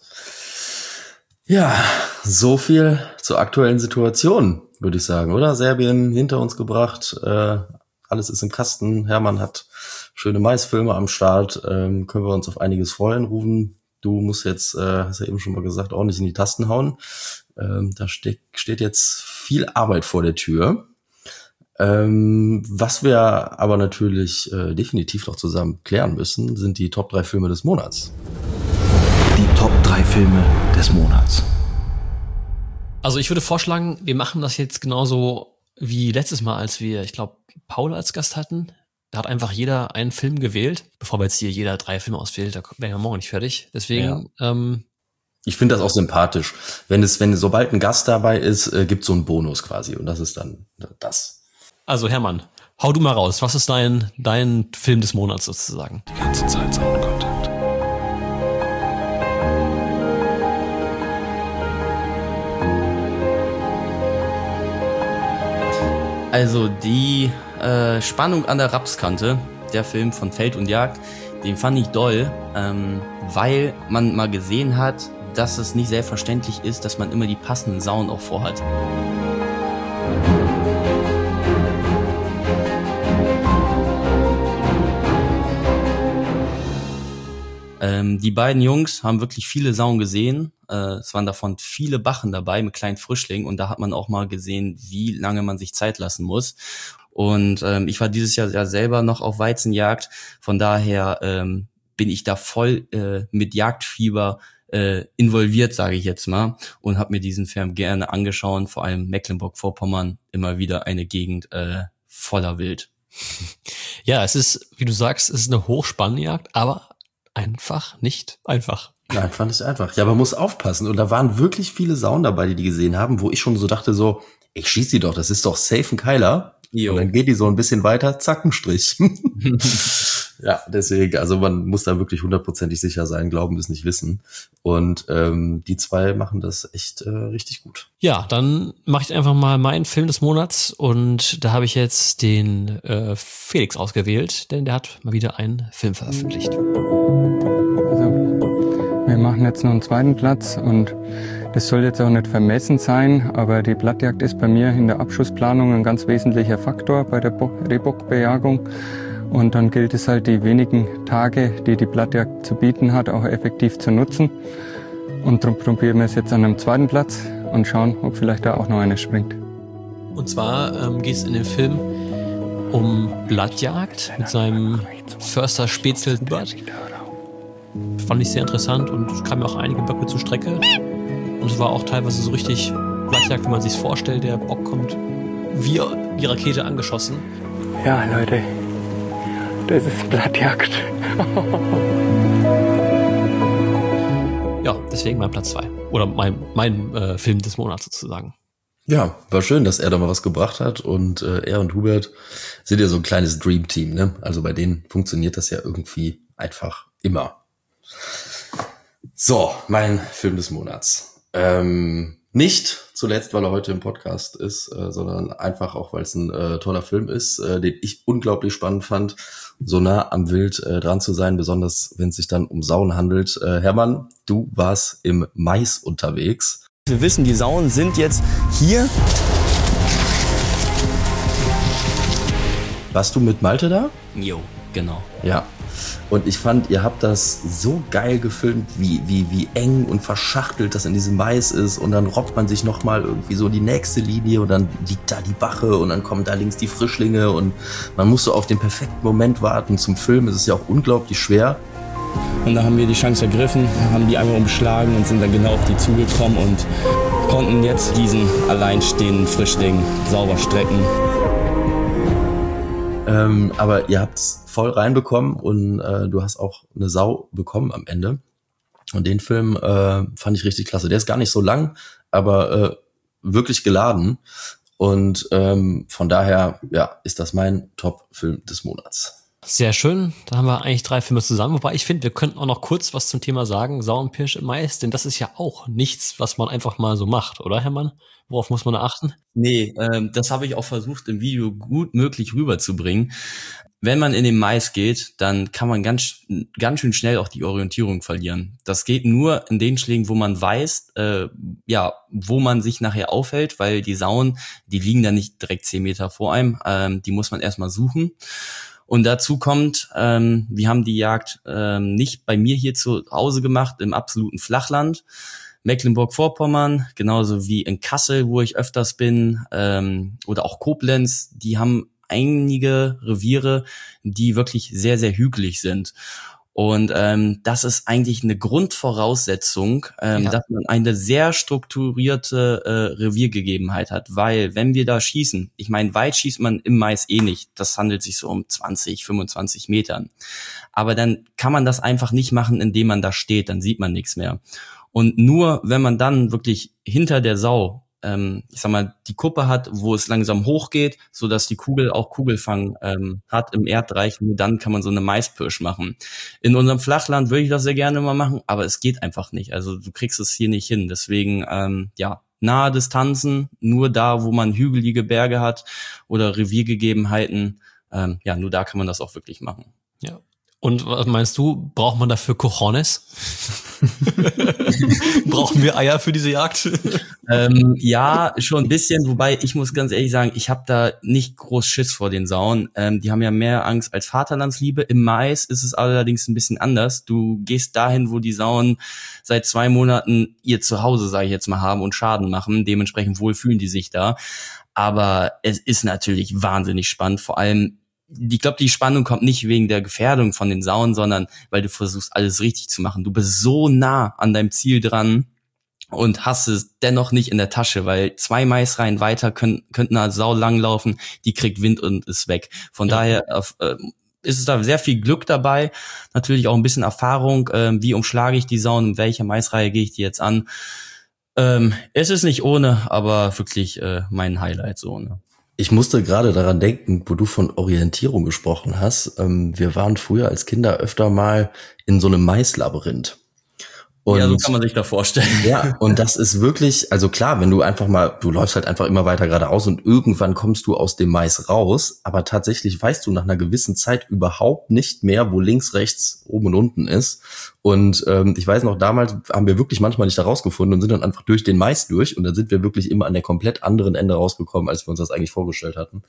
Ja, so viel zur aktuellen Situation, würde ich sagen, oder? Serbien hinter uns gebracht, alles ist im Kasten. Hermann hat schöne Maisfilme am Start, können wir uns auf einiges freuen. Rufen, du musst jetzt, hast ja eben schon mal gesagt, auch nicht in die Tasten hauen. Da steht jetzt viel Arbeit vor der Tür. Was wir aber natürlich definitiv noch zusammen klären müssen, sind die Top 3 Filme des Monats. Die Top 3 Filme des Monats. Also ich würde vorschlagen, wir machen das jetzt genauso wie letztes Mal, als wir, ich glaube, Paul als Gast hatten. Da hat einfach jeder einen Film gewählt. Bevor wir jetzt hier jeder 3 Filme auswählt, da wären wir morgen nicht fertig. Deswegen, ich finde das auch sympathisch. Sobald ein Gast dabei ist, gibt's so einen Bonus quasi. Und das ist dann das. Also Hermann, hau du mal raus. Was ist dein Film des Monats sozusagen? Die ganze Zeit Soundkontakt. Also die Spannung an der Rapskante, der Film von Feld und Jagd, den fand ich doll, weil man mal gesehen hat, dass es nicht selbstverständlich ist, dass man immer die passenden Sauen auch vorhat. Die beiden Jungs haben wirklich viele Sauen gesehen. Es waren davon viele Bachen dabei mit kleinen Frischlingen und da hat man auch mal gesehen, wie lange man sich Zeit lassen muss. Und ich war dieses Jahr ja selber noch auf Weizenjagd. Von daher bin ich da voll mit Jagdfieber involviert, sage ich jetzt mal, und habe mir diesen Film gerne angeschaut. Vor allem Mecklenburg-Vorpommern, immer wieder eine Gegend voller Wild. Ja, es ist, wie du sagst, es ist eine Hochspannjagd, aber einfach nicht einfach. Nein, fand ich einfach. Ja, aber man muss aufpassen. Und da waren wirklich viele Sauen dabei, die gesehen haben, wo ich schon so dachte so, ich schieß die doch, das ist doch safe ein Keiler. Jo. Und dann geht die so ein bisschen weiter, zack, ein Strich. Ja, deswegen, also man muss da wirklich 100% sicher sein, glauben ist nicht wissen. Und die 2 machen das echt richtig gut. Ja, dann mache ich einfach mal meinen Film des Monats und da habe ich jetzt den Felix ausgewählt, denn der hat mal wieder einen Film veröffentlicht. Also, wir machen jetzt noch einen 2. Platz und das soll jetzt auch nicht vermessen sein, aber die Blattjagd ist bei mir in der Abschussplanung ein ganz wesentlicher Faktor bei der Rehbockbejagung. Und dann gilt es halt, die wenigen Tage, die die Blattjagd zu bieten hat, auch effektiv zu nutzen. Und darum probieren wir es jetzt an einem zweiten Platz und schauen, ob vielleicht da auch noch einer springt. Und zwar geht es in dem Film um Blattjagd mit seinem Förster Spätzle Hubert. Fand ich sehr interessant und kam mir auch einige Böcke zur Strecke. Und es war auch teilweise so richtig Blattjagd, wie man sich vorstellt. Der Bock kommt wie die Rakete angeschossen. Ja, Leute, das ist Blattjagd. Ja, deswegen mein Platz 2. Oder mein Film des Monats sozusagen. Ja, war schön, dass er da mal was gebracht hat und er und Hubert sind ja so ein kleines Dream-Team, ne? Also bei denen funktioniert das ja irgendwie einfach immer. So, mein Film des Monats. Nicht zuletzt, weil er heute im Podcast ist, sondern einfach auch, weil es ein toller Film ist, den ich unglaublich spannend fand, so nah am Wild dran zu sein, besonders wenn es sich dann um Sauen handelt. Hermann, du warst im Mais unterwegs. Wir wissen, die Sauen sind jetzt hier. Warst du mit Malte da? Jo, genau. Ja. Und ich fand, ihr habt das so geil gefilmt, wie eng und verschachtelt das in diesem Mais ist. Und dann robbt man sich nochmal irgendwie so die nächste Linie und dann liegt da die Bache und dann kommen da links die Frischlinge und man muss so auf den perfekten Moment warten. Zum Film ist es ja auch unglaublich schwer. Und da haben wir die Chance ergriffen, haben die einmal umschlagen und sind dann genau auf die zugekommen und konnten jetzt diesen alleinstehenden Frischling sauber strecken. Aber ihr habt's voll reinbekommen und du hast auch eine Sau bekommen am Ende. Und den Film fand ich richtig klasse. Der ist gar nicht so lang, aber wirklich geladen. Und von daher, ja, ist das mein Top-Film des Monats. Sehr schön. Da haben wir eigentlich 3 Filme zusammen. Wobei ich finde, wir könnten auch noch kurz was zum Thema sagen. Sau und Pirsch im Mais, denn das ist ja auch nichts, was man einfach mal so macht, oder Hermann? Worauf muss man da achten? Nee, das habe ich auch versucht im Video gut möglich rüberzubringen. Wenn man in den Mais geht, dann kann man ganz schön schnell auch die Orientierung verlieren. Das geht nur in den Schlägen, wo man weiß, wo man sich nachher aufhält, weil die Sauen, die liegen da nicht direkt 10 Meter vor einem. Die muss man erstmal suchen. Und dazu kommt, wir haben die Jagd nicht bei mir hier zu Hause gemacht, im absoluten Flachland. Mecklenburg-Vorpommern, genauso wie in Kassel, wo ich öfters bin, oder auch Koblenz, die haben einige Reviere, die wirklich sehr, sehr hügelig sind. Und das ist eigentlich eine Grundvoraussetzung, dass man eine sehr strukturierte Reviergegebenheit hat. Weil wenn wir da schießen, ich meine, weit schießt man im Mais eh nicht. Das handelt sich so um 20, 25 Metern. Aber dann kann man das einfach nicht machen, indem man da steht. Dann sieht man nichts mehr. Und nur wenn man dann wirklich hinter der Sau die Kuppe hat, wo es langsam hochgeht, so dass die Kugel auch Kugelfang hat im Erdreich, nur dann kann man so eine Maispirsch machen. In unserem Flachland würde ich das sehr gerne mal machen, aber es geht einfach nicht. Also du kriegst es hier nicht hin. Deswegen, nahe Distanzen, nur da, wo man hügelige Berge hat oder Reviergegebenheiten, nur da kann man das auch wirklich machen. Ja. Und was meinst du, braucht man dafür Cojones? Brauchen wir Eier für diese Jagd? Ja, schon ein bisschen, wobei ich muss ganz ehrlich sagen, ich habe da nicht groß Schiss vor den Sauen. Die haben ja mehr Angst als Vaterlandsliebe. Im Mais ist es allerdings ein bisschen anders. Du gehst dahin, wo die Sauen seit 2 Monaten ihr Zuhause, sage ich jetzt mal, haben und Schaden machen. Dementsprechend wohl fühlen die sich da. Aber es ist natürlich wahnsinnig spannend, vor allem ich glaube, die Spannung kommt nicht wegen der Gefährdung von den Sauen, sondern weil du versuchst, alles richtig zu machen. Du bist so nah an deinem Ziel dran und hast es dennoch nicht in der Tasche, weil 2 Maisreihen weiter könnten eine Sau langlaufen, die kriegt Wind und ist weg. Von daher ist es da sehr viel Glück dabei, natürlich auch ein bisschen Erfahrung, wie umschlage ich die Sauen, in welcher Maisreihe gehe ich die jetzt an. Es ist nicht ohne, aber wirklich mein Highlight so, ne? Ich musste gerade daran denken, wo du von Orientierung gesprochen hast. Wir waren früher als Kinder öfter mal in so einem Maislabyrinth. Und, ja, so kann man sich da vorstellen. Ja, und das ist wirklich, also klar, wenn du du läufst halt einfach immer weiter geradeaus und irgendwann kommst du aus dem Mais raus, aber tatsächlich weißt du nach einer gewissen Zeit überhaupt nicht mehr, wo links, rechts, oben und unten ist. Und ich weiß noch, damals haben wir wirklich manchmal nicht da rausgefunden und sind dann einfach durch den Mais durch und dann sind wir wirklich immer an der komplett anderen Ende rausgekommen, als wir uns das eigentlich vorgestellt hatten.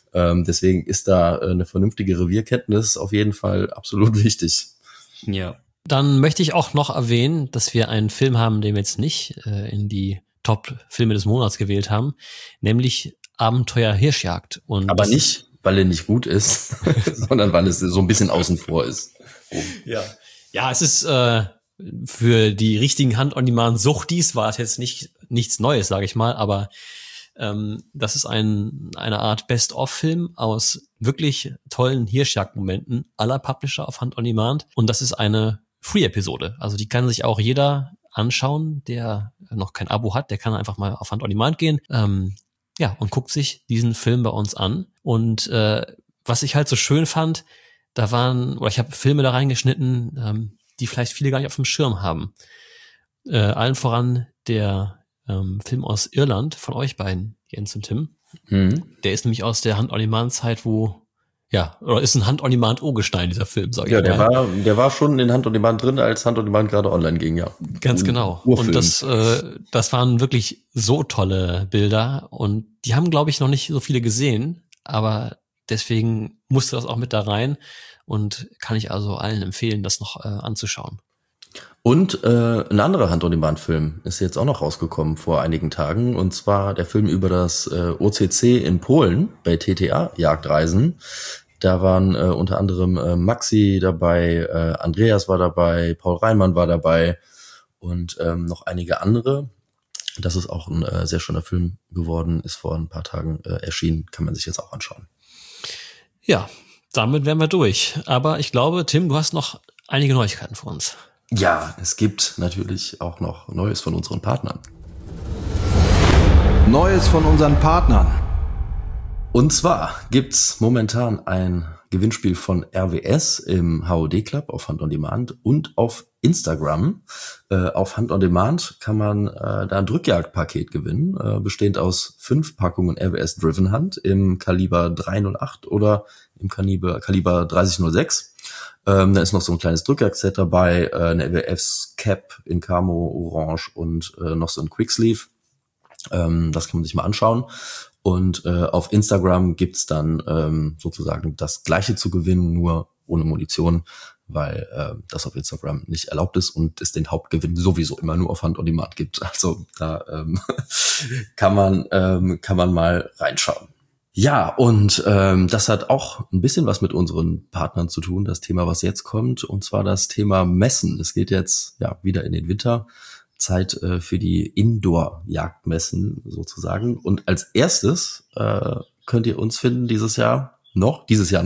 Deswegen ist da eine vernünftige Revierkenntnis auf jeden Fall absolut wichtig. Ja. Dann möchte ich auch noch erwähnen, dass wir einen Film haben, den wir jetzt nicht in die Top-Filme des Monats gewählt haben, nämlich Abenteuer Hirschjagd. Und aber nicht, weil er nicht gut ist, sondern weil es so ein bisschen außen vor ist. Ja, es ist für die richtigen Hand-on-Demand-Suchtis war es jetzt nichts Neues, sage ich mal, aber das ist eine Art Best-of-Film aus wirklich tollen Hirschjagd-Momenten aller Publisher auf Hand-on-Demand. Und das ist eine Free-Episode. Also die kann sich auch jeder anschauen, der noch kein Abo hat. Der kann einfach mal auf Hand-on-Demand gehen und guckt sich diesen Film bei uns an. Und was ich halt so schön fand, ich habe Filme da reingeschnitten, die vielleicht viele gar nicht auf dem Schirm haben. Allen voran der Film aus Irland von euch beiden, Jens und Tim. Der ist nämlich aus der Hand-on-Demand-Zeit, oder ist ein Hand-on-Demand-Urgestein, dieser Film, sag ich mal. Ja, der war schon in Hand-on-Demand drin, als Hand-on-Demand gerade online ging, ja. Ganz genau. Urfilm. Und das waren wirklich so tolle Bilder und die haben, glaube ich, noch nicht so viele gesehen, aber deswegen musste das auch mit da rein und kann ich also allen empfehlen, das noch anzuschauen. Und ein anderer Hand-on-Demand-Film ist jetzt auch noch rausgekommen vor einigen Tagen, und zwar der Film über das OCC in Polen bei TTA Jagdreisen. Da waren unter anderem Maxi dabei, Andreas war dabei, Paul Reimann war dabei und noch einige andere. Das ist auch ein sehr schöner Film geworden, ist vor ein paar Tagen erschienen, kann man sich jetzt auch anschauen. Ja, damit wären wir durch. Aber ich glaube, Tim, du hast noch einige Neuigkeiten für uns. Ja, es gibt natürlich auch noch Neues von unseren Partnern. Neues von unseren Partnern. Und zwar gibt's momentan ein Gewinnspiel von RWS im HOD Club auf Hand on Demand und auf Instagram. Auf Hand on Demand kann man da ein Drückjagdpaket gewinnen, bestehend aus 5 Packungen RWS Driven Hand im Kaliber 308 oder im Kaliber 3006. Da ist noch so ein kleines Drückjagdset dabei, eine RWS Cap in Camo Orange und noch so ein Quicksleeve. Das kann man sich mal anschauen. Und auf Instagram gibt's dann sozusagen das Gleiche zu gewinnen, nur ohne Munition, weil das auf Instagram nicht erlaubt ist und es den Hauptgewinn sowieso immer nur auf Hand on Demand gibt. Also da kann man mal reinschauen. Ja, und das hat auch ein bisschen was mit unseren Partnern zu tun, das Thema, was jetzt kommt, und zwar das Thema Messen. Es geht jetzt wieder in den Winter. Zeit für die Indoor-Jagdmessen sozusagen. Und als erstes könnt ihr uns finden dieses Jahr noch,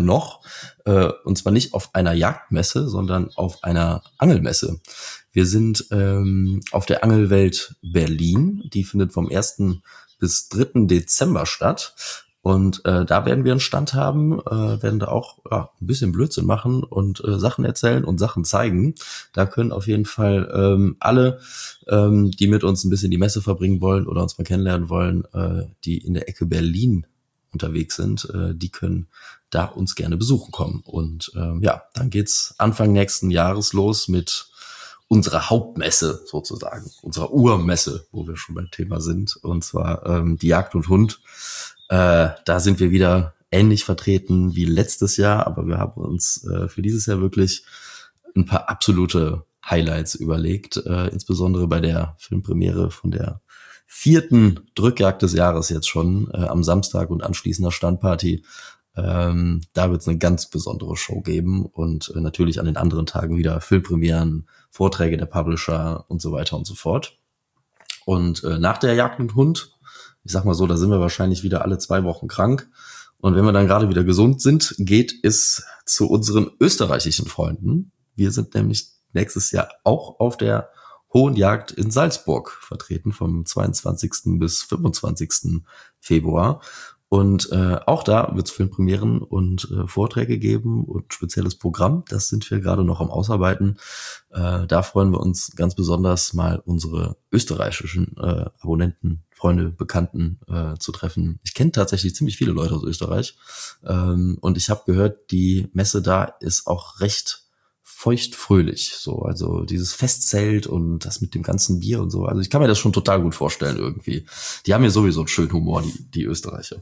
und zwar nicht auf einer Jagdmesse, sondern auf einer Angelmesse. Wir sind auf der Angelwelt Berlin, die findet vom 1. bis 3. Dezember statt. Und da werden wir einen Stand haben, werden da auch ein bisschen Blödsinn machen und Sachen erzählen und Sachen zeigen. Da können auf jeden Fall alle, die mit uns ein bisschen die Messe verbringen wollen oder uns mal kennenlernen wollen, die in der Ecke Berlin unterwegs sind, die können da uns gerne besuchen kommen. Und dann geht's Anfang nächsten Jahres los mit unserer Hauptmesse sozusagen, unserer Urmesse, wo wir schon beim Thema sind, und zwar die Jagd und Hund. Da sind wir wieder ähnlich vertreten wie letztes Jahr, aber wir haben uns für dieses Jahr wirklich ein paar absolute Highlights überlegt, insbesondere bei der Filmpremiere von der 4. Drückjagd des Jahres jetzt schon am Samstag und anschließender Standparty. Da wird es eine ganz besondere Show geben und natürlich an den anderen Tagen wieder Filmpremieren, Vorträge der Publisher und so weiter und so fort. Und nach der Jagd und Hund, ich sag mal so, da sind wir wahrscheinlich wieder alle 2 Wochen krank. Und wenn wir dann gerade wieder gesund sind, geht es zu unseren österreichischen Freunden. Wir sind nämlich nächstes Jahr auch auf der Hohen Jagd in Salzburg vertreten, vom 22. bis 25. Februar. Und auch da wird es Filmpremieren und Vorträge geben und spezielles Programm. Das sind wir gerade noch am Ausarbeiten. Da freuen wir uns ganz besonders, mal unsere österreichischen Abonnenten, Freunde, Bekannten zu treffen. Ich kenne tatsächlich ziemlich viele Leute aus Österreich. Und ich habe gehört, die Messe da ist auch recht feuchtfröhlich. So, also dieses Festzelt und das mit dem ganzen Bier und so. Also ich kann mir das schon total gut vorstellen irgendwie. Die haben ja sowieso einen schönen Humor, die Österreicher.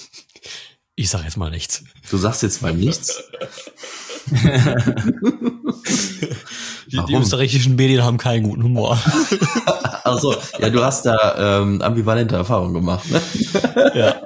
Ich sag jetzt mal nichts. Du sagst jetzt mal nichts? Die österreichischen Medien haben keinen guten Humor. Also, ja, du hast da ambivalente Erfahrungen gemacht, ne? Ja.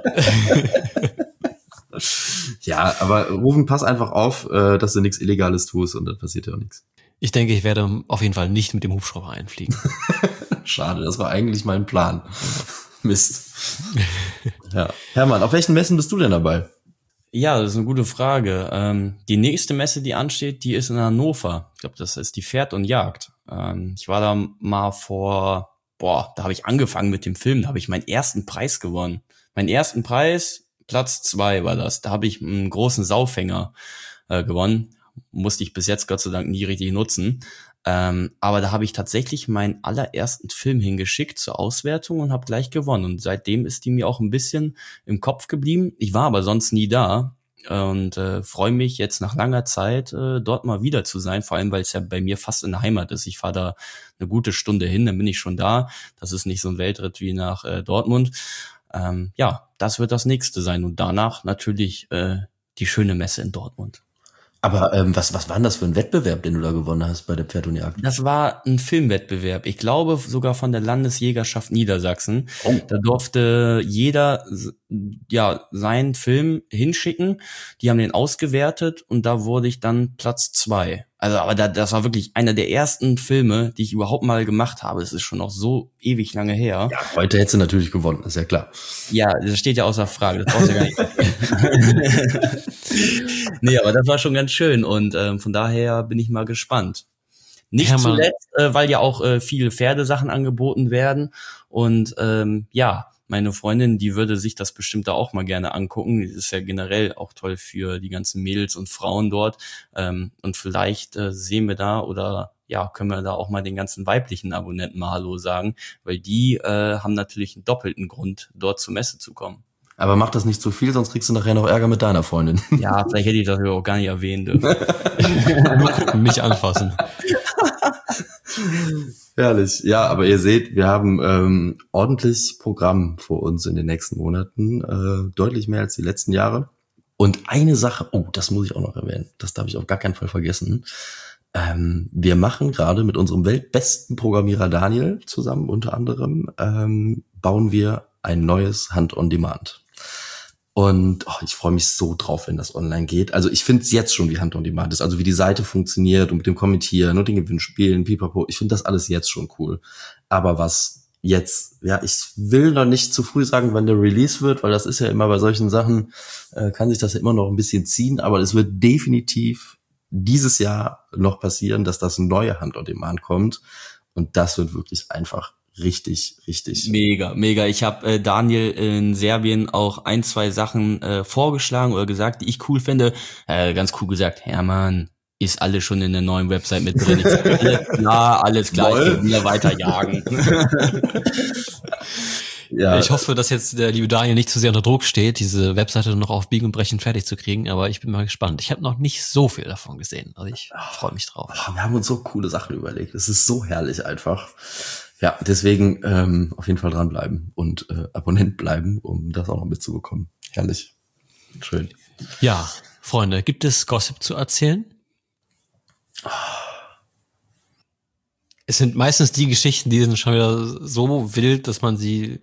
Ja, aber Rufen, pass einfach auf, dass du nichts Illegales tust und dann passiert ja auch nichts. Ich denke, ich werde auf jeden Fall nicht mit dem Hubschrauber einfliegen. Schade, das war eigentlich mein Plan. Mist. Ja. Hermann, auf welchen Messen bist du denn dabei? Ja, das ist eine gute Frage. Die nächste Messe, die ansteht, die ist in Hannover. Ich glaube, das ist die Pferd und Jagd. Ich war da mal da habe ich angefangen mit dem Film, da habe ich meinen ersten Preis gewonnen. Meinen ersten Preis, Platz 2 war das. Da habe ich einen großen Saufänger gewonnen. Musste ich bis jetzt Gott sei Dank nie richtig nutzen. Aber da habe ich tatsächlich meinen allerersten Film hingeschickt zur Auswertung und habe gleich gewonnen. Und seitdem ist die mir auch ein bisschen im Kopf geblieben. Ich war aber sonst nie da und freue mich jetzt nach langer Zeit dort mal wieder zu sein. Vor allem, weil es ja bei mir fast in der Heimat ist. Ich fahre da eine gute Stunde hin, dann bin ich schon da. Das ist nicht so ein Weltritt wie nach Dortmund. Ja, das wird das nächste sein. Und danach natürlich die schöne Messe in Dortmund. Aber was war denn das für ein Wettbewerb, den du da gewonnen hast bei der Pferd und Jagd? Das war ein Filmwettbewerb. Ich glaube sogar von der Landesjägerschaft Niedersachsen. Oh. Da durfte jeder seinen Film hinschicken. Die haben den ausgewertet und da wurde ich dann Platz 2. Also, aber das war wirklich einer der ersten Filme, die ich überhaupt mal gemacht habe. Es ist schon noch so ewig lange her. Ja, heute hättest du natürlich gewonnen, ist ja klar. Ja, das steht ja außer Frage. Das brauchst du gar nicht. Nee, aber das war schon ganz schön und von daher bin ich mal gespannt. Nicht zuletzt, weil ja auch viele Pferdesachen angeboten werden und meine Freundin, die würde sich das bestimmt da auch mal gerne angucken. Das ist ja generell auch toll für die ganzen Mädels und Frauen dort. Und vielleicht sehen wir da oder können wir da auch mal den ganzen weiblichen Abonnenten mal Hallo sagen, weil die haben natürlich einen doppelten Grund, dort zur Messe zu kommen. Aber mach das nicht zu viel, sonst kriegst du nachher noch Ärger mit deiner Freundin. Ja, vielleicht hätte ich das auch gar nicht erwähnen dürfen. Mal gucken, nicht anfassen. Herrlich. Ja, aber ihr seht, wir haben ordentlich Programm vor uns in den nächsten Monaten. Deutlich mehr als die letzten Jahre. Und eine Sache, das muss ich auch noch erwähnen. Das darf ich auf gar keinen Fall vergessen. Wir machen gerade mit unserem weltbesten Programmierer Daniel zusammen, unter anderem, bauen wir ein neues Hand-on-Demand. Und ich freue mich so drauf, wenn das online geht. Also ich finde es jetzt schon, wie Hand-on-Demand ist. Also wie die Seite funktioniert und mit dem Kommentieren und den Gewinnspielen, pipapo. Ich finde das alles jetzt schon cool. Aber was jetzt, ich will noch nicht zu früh sagen, wann der Release wird, weil das ist ja immer bei solchen Sachen, kann sich das ja immer noch ein bisschen ziehen. Aber es wird definitiv dieses Jahr noch passieren, dass das neue Hand-on-Demand kommt. Und das wird wirklich einfach richtig. Mega. Ich habe Daniel in Serbien auch 1-2 Sachen vorgeschlagen oder gesagt, die ich cool finde. Ganz cool gesagt, Hermann, ist alles schon in der neuen Website mit drin. Ich sag, alles klar, ich will wieder weiter jagen. Ja. Ich hoffe, dass jetzt der liebe Daniel nicht zu sehr unter Druck steht, diese Webseite noch auf Biegen und Brechen fertig zu kriegen, aber ich bin mal gespannt. Ich habe noch nicht so viel davon gesehen, also ich freue mich drauf. Wir haben uns so coole Sachen überlegt. Es ist so herrlich einfach. Ja, deswegen auf jeden Fall dranbleiben und Abonnent bleiben, um das auch noch mitzubekommen. Herrlich. Schön. Ja, Freunde, gibt es Gossip zu erzählen? Es sind meistens die Geschichten, die sind schon wieder so wild, dass man sie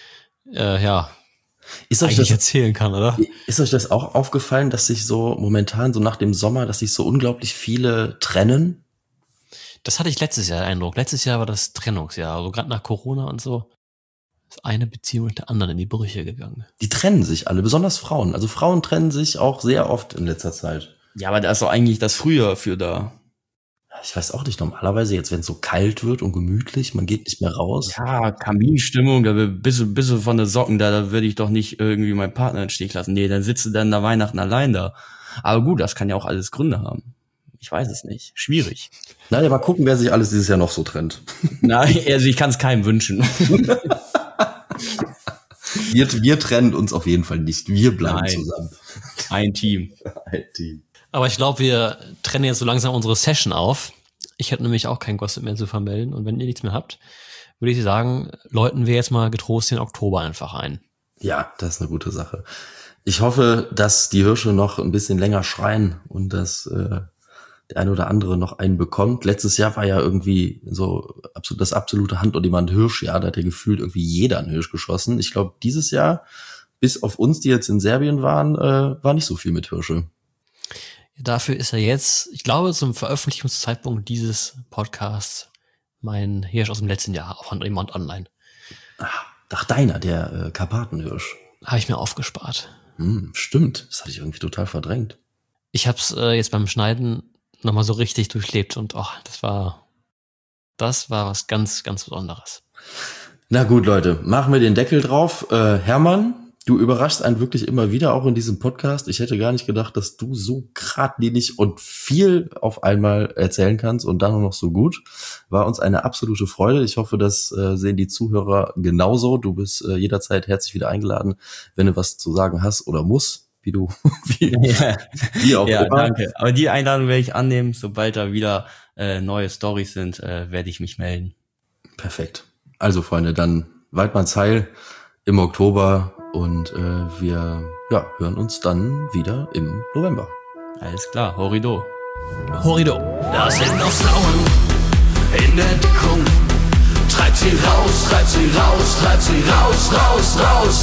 ist euch eigentlich das erzählen kann, oder? Ist euch das auch aufgefallen, dass sich so momentan, so nach dem Sommer, dass sich so unglaublich viele trennen? Das hatte ich letztes Jahr den Eindruck. Letztes Jahr war das Trennungsjahr. Also gerade nach Corona und so ist eine Beziehung mit der anderen in die Brüche gegangen. Die trennen sich alle, besonders Frauen. Also Frauen trennen sich auch sehr oft in letzter Zeit. Ja, aber da ist doch eigentlich das Frühjahr für da. Ich weiß auch nicht, normalerweise jetzt, wenn es so kalt wird und gemütlich, man geht nicht mehr raus. Ja, Kaminstimmung, da bist du von der Socken da würde ich doch nicht irgendwie meinen Partner in den Stich lassen. Nee, dann sitzt du dann da Weihnachten allein da. Aber gut, das kann ja auch alles Gründe haben. Ich weiß es nicht. Schwierig. Nein, mal gucken, wer sich alles dieses Jahr noch so trennt. Nein, also ich kann es keinem wünschen. Wir trennen uns auf jeden Fall nicht. Wir bleiben zusammen. Ein Team. Aber ich glaube, wir trennen jetzt so langsam unsere Session auf. Ich hätte nämlich auch kein Gossip mehr zu vermelden. Und wenn ihr nichts mehr habt, würde ich sagen, läuten wir jetzt mal getrost den Oktober einfach ein. Ja, das ist eine gute Sache. Ich hoffe, dass die Hirsche noch ein bisschen länger schreien und dass der eine oder andere noch einen bekommt. Letztes Jahr war ja irgendwie so das absolute Hand-on-Demand-Hirschjahr. Da hat ja gefühlt irgendwie jeder einen Hirsch geschossen. Ich glaube, dieses Jahr, bis auf uns, die jetzt in Serbien waren, war nicht so viel mit Hirsche. Dafür ist er jetzt, ich glaube, zum Veröffentlichungszeitpunkt dieses Podcasts mein Hirsch aus dem letzten Jahr auf Hand-on-Demand online. Ach, deiner, der Karpatenhirsch. Habe ich mir aufgespart. Stimmt, das hatte ich irgendwie total verdrängt. Ich habe es jetzt beim Schneiden nochmal so richtig durchlebt und das war was ganz, ganz Besonderes. Na gut, Leute, machen wir den Deckel drauf. Hermann, du überraschst einen wirklich immer wieder, auch in diesem Podcast. Ich hätte gar nicht gedacht, dass du so geradlinig und viel auf einmal erzählen kannst und dann noch so gut. War uns eine absolute Freude. Ich hoffe, das sehen die Zuhörer genauso. Du bist jederzeit herzlich wieder eingeladen, wenn du was zu sagen hast oder musst. Wie auch immer. Danke. Aber die Einladung werde ich annehmen. Sobald da wieder neue Storys sind, werde ich mich melden. Perfekt. Also Freunde, dann Weidmanns Heil im Oktober und wir hören uns dann wieder im November. Alles klar, Horrido. Horrido. Da sind noch Frauen in der Deckung. Treibt sie raus, treibt sie raus, treibt sie raus, raus, raus.